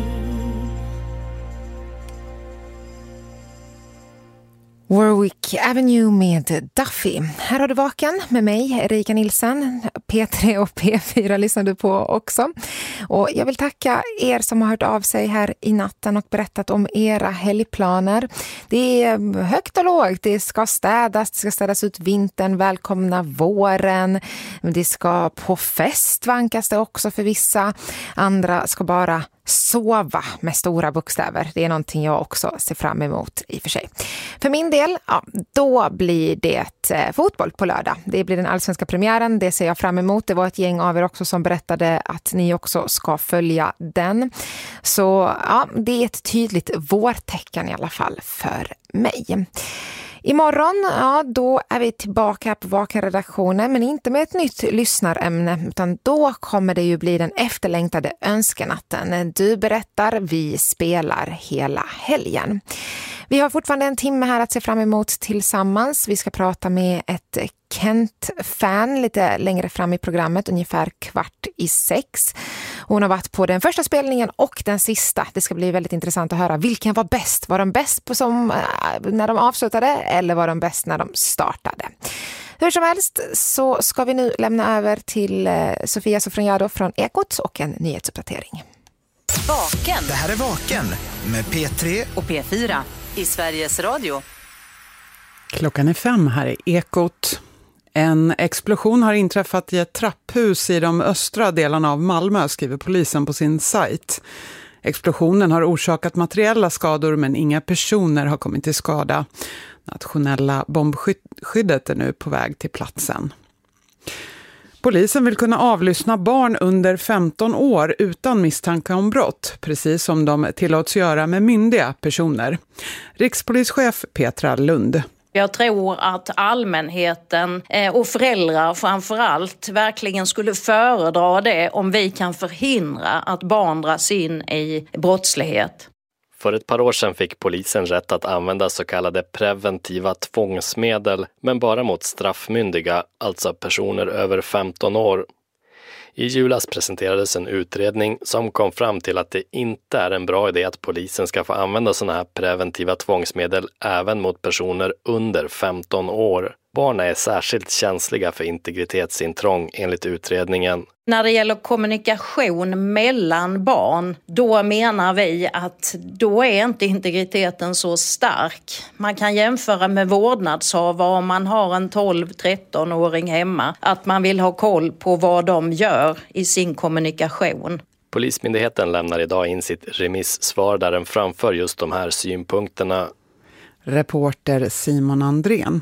Warwick Avenue med Duffy. Här har du Vaken med mig, Erika Nilsson. P tre och P fyra lyssnar du på också. Och jag vill tacka er som har hört av sig här i natten och berättat om era helgplaner. Det är högt och lågt. Det ska städas, det ska städas ut vintern, välkomna våren. Det ska på fest vankas det också för vissa. Andra ska bara sova med stora bokstäver. Det är någonting jag också ser fram emot i och för sig. För min del, ja, då blir det eh, fotboll på lördag. Det blir den allsvenska premiären, det ser jag fram emot. Det var ett gäng av er också som berättade att ni också ska följa den. Så ja, det är ett tydligt vårtecken i alla fall för mig. Imorgon, ja, då är vi tillbaka på Vaken-redaktionen, men inte med ett nytt lyssnarämne, utan då kommer det ju bli den efterlängtade önskenatten. Du berättar, vi spelar hela helgen. Vi har fortfarande en timme här att se fram emot tillsammans. Vi ska prata med ett Kent-fan lite längre fram i programmet, ungefär kvart i sex. Hon har varit på den första spelningen och den sista. Det ska bli väldigt intressant att höra vilken var bäst. Var de bäst på som, när de avslutade eller var de bäst när de startade? Hur som helst så ska vi nu lämna över till Sofia Sofroniado från Ekot och en nyhetsuppdatering. Vaken. Det här är Vaken med P tre och P fyra. i Sveriges Radio. Klockan är fem, här är Ekot. En explosion har inträffat i ett trapphus i de östra delarna av Malmö, skriver polisen på sin sajt. Explosionen har orsakat materiella skador men inga personer har kommit till skada. Nationella bombskyddet är nu på väg till platsen. Polisen vill kunna avlyssna barn under femton år utan misstanke om brott, precis som de tillåts göra med myndiga personer. Rikspolischef Petra Lund. Jag tror att allmänheten och föräldrar framförallt verkligen skulle föredra det om vi kan förhindra att barn dras in i brottslighet. För ett par år sedan fick polisen rätt att använda så kallade preventiva tvångsmedel, men bara mot straffmyndiga, alltså personer över femton år. I julas presenterades en utredning som kom fram till att det inte är en bra idé att polisen ska få använda sådana här preventiva tvångsmedel även mot personer under femton år. Barn är särskilt känsliga för integritetsintrång enligt utredningen. När det gäller kommunikation mellan barn, då menar vi att då är inte integriteten så stark. Man kan jämföra med vårdnadshavare om man har en tolv-tretton-åring hemma. Att man vill ha koll på vad de gör i sin kommunikation. Polismyndigheten lämnar idag in sitt remissvar där den framför just de här synpunkterna. Reporter Simon Andrén.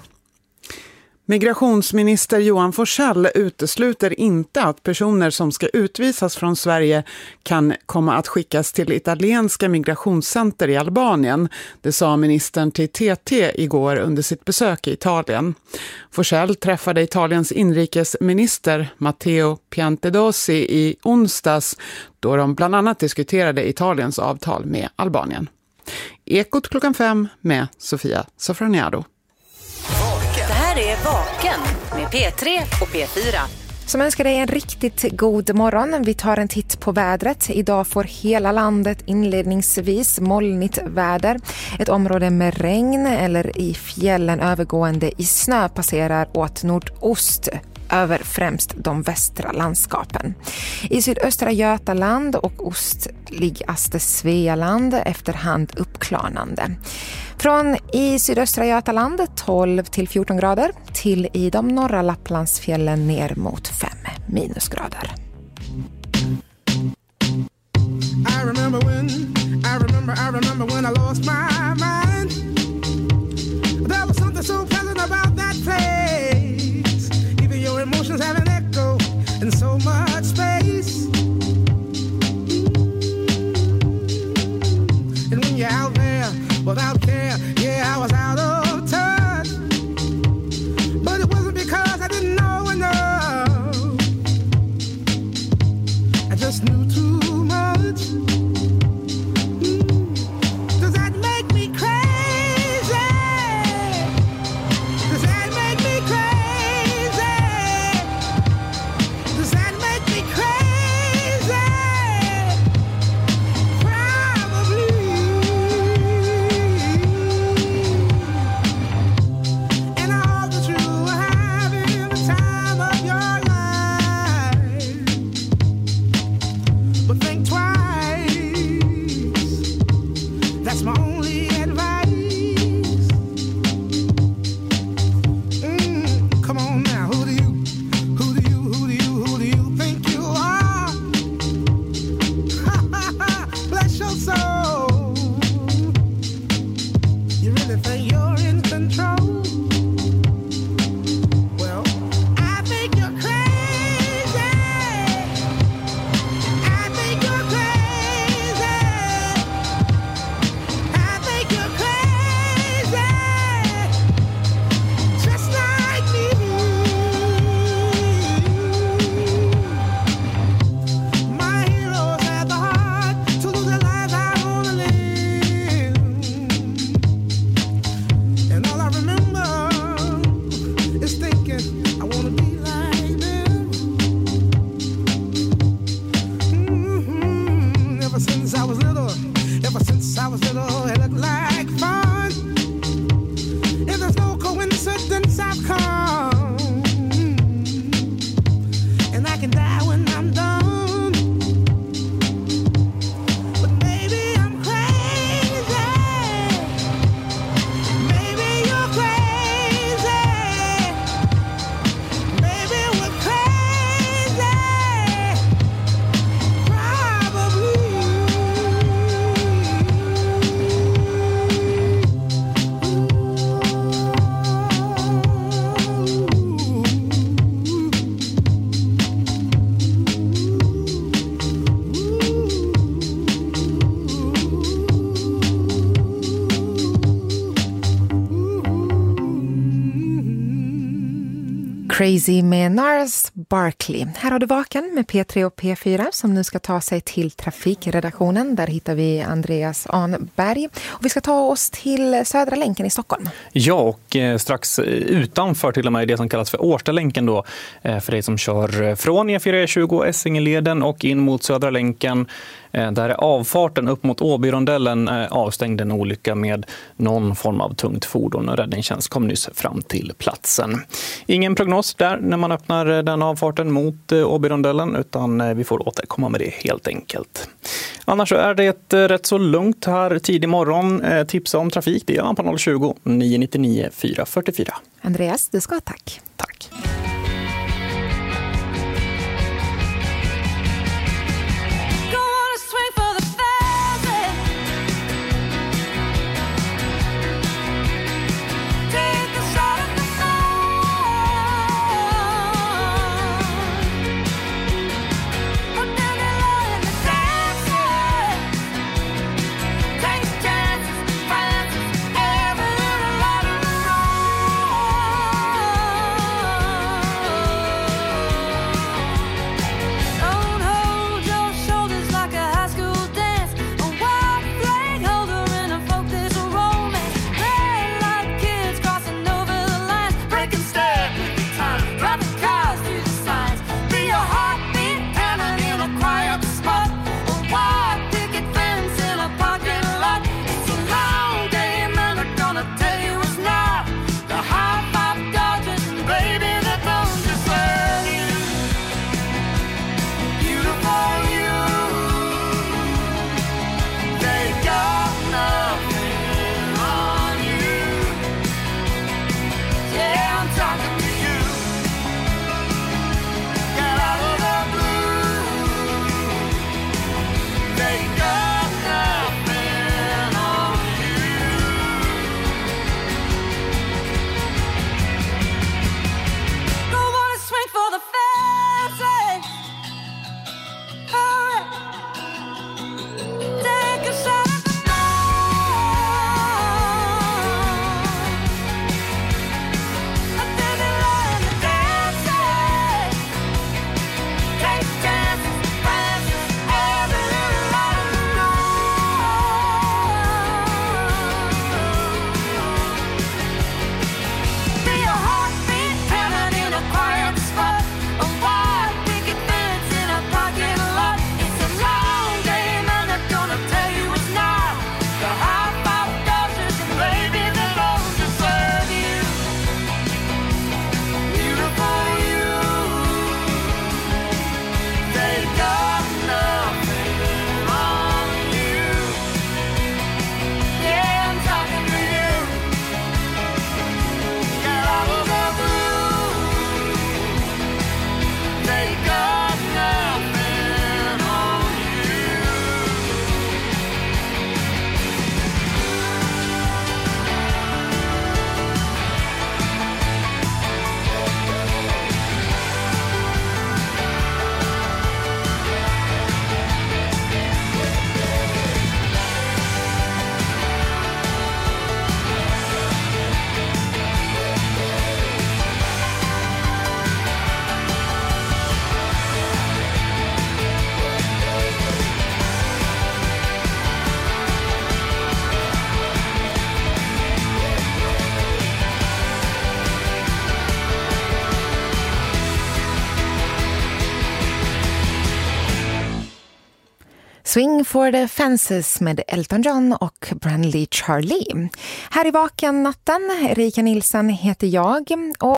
Migrationsminister Johan Forssell utesluter inte att personer som ska utvisas från Sverige kan komma att skickas till italienska migrationscenter i Albanien. Det sa ministern till T T igår under sitt besök i Italien. Forssell träffade Italiens inrikesminister Matteo Piantedosi i onsdags då de bland annat diskuterade Italiens avtal med Albanien. Ekot klockan fem med Sofia Sofroniado. Det här är Vaken med P tre och P fyra. Som önskar dig en riktigt god morgon. Vi tar en titt på vädret. Idag får hela landet inledningsvis molnigt väder. Ett område med regn eller i fjällen övergående i snö passerar åt nordost över främst de västra landskapen. I sydöstra Götaland och ostligaste Svealand efterhand uppklarnande. Från i sydöstra Götaland tolv till fjorton grader till i de norra Lapplandsfjällen ner mot fem minusgrader. I remember when, I remember, I remember when I lost my mind. There was something so pleasant about that place. Even your emotions have an echo in so much space. And when you're out there without care, yeah, I was out of touch. But it wasn't because I didn't know enough. I just knew too much. Mm. Does that make me crazy? Does that make me crazy? Does that make me crazy? Probably. And I hope that you are having the time of your life. But think twice. That's my only advice. Mm, come on now, who do you, who do you, who do you, who do you think you are? Bless your soul. You really think you're in control? Well, I think you're crazy. I think you're crazy. I think you're crazy. Just like me. My heroes had the heart to lose their lives. I wanna live. And all I remember is thinking I wanna be like them. Mhm. Ever since I was little, ever since I was little, it looked like fun. If there's no coincidence, I've come. And I can die when I'm done. But maybe I'm crazy. Crazy med Nars Barkley. Här har du Vaken med P tre och P fyra som nu ska ta sig till trafikredaktionen. Där hittar vi Andreas Anberg. Och vi ska ta oss till Södra länken i Stockholm. Ja, och eh, strax utanför till och med det som kallas för Årstalänken då. Eh, för dig som kör från E fyra E tjugo Essingeleden och in mot Södra länken. Eh, där är avfarten upp mot Åbyrondellen eh, avstängd en olycka med någon form av tungt fordon. Räddningstjänst kom nyss fram till platsen. Ingen prognos där när man öppnar den avfarten mot Åbyrondellen, utan vi får återkomma med det helt enkelt. Annars så är det ett rätt så lugnt här tidig morgon. Tipsa om trafik, det gör man på noll tjugo, nio nio nio, fyra fyra fyra. Andreas, du ska ha tack. Tack. Swing for the Fences med Elton John och Brandley Charlie. Här i Vaken natten, Erika Nilsson heter jag och